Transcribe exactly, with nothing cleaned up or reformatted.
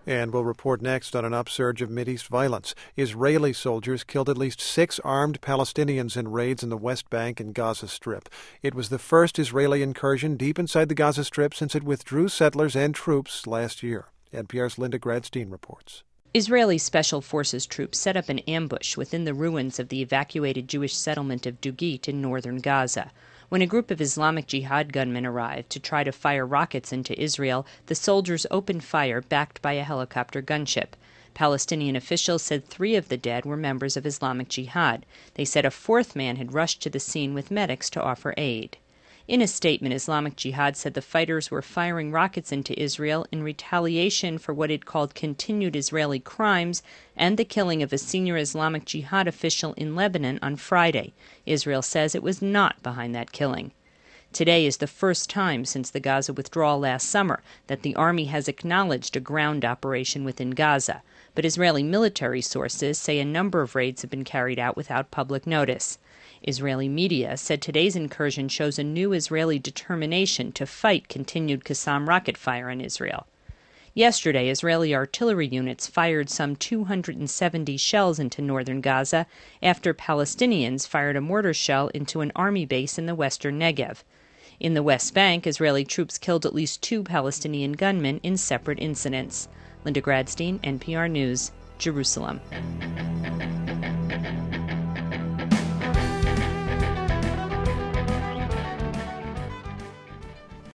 And we'll report next on an upsurge of Mideast violence. Israeli soldiers killed at least six armed Palestinians in raids in the West Bank and Gaza Strip. It was the first Israeli incursion deep inside the Gaza Strip since it withdrew settlers and troops last year. N P R's Linda Gradstein reports. Israeli Special Forces troops set up an ambush within the ruins of the evacuated Jewish settlement of Dugit in northern Gaza. When a group of Islamic Jihad gunmen arrived to try to fire rockets into Israel, the soldiers opened fire backed by a helicopter gunship. Palestinian officials said three of the dead were members of Islamic Jihad. They said a fourth man had rushed to the scene with medics to offer aid. In a statement, Islamic Jihad said the fighters were firing rockets into Israel in retaliation for what it called continued Israeli crimes and the killing of a senior Islamic Jihad official in Lebanon on Friday. Israel says it was not behind that killing. Today is the first time since the Gaza withdrawal last summer that the army has acknowledged a ground operation within Gaza, but Israeli military sources say a number of raids have been carried out without public notice. Israeli media said today's incursion shows a new Israeli determination to fight continued Qassam rocket fire on Israel. Yesterday, Israeli artillery units fired some two hundred seventy shells into northern Gaza after Palestinians fired a mortar shell into an army base in the western Negev. In the West Bank, Israeli troops killed at least two Palestinian gunmen in separate incidents. Linda Gradstein, N P R News, Jerusalem.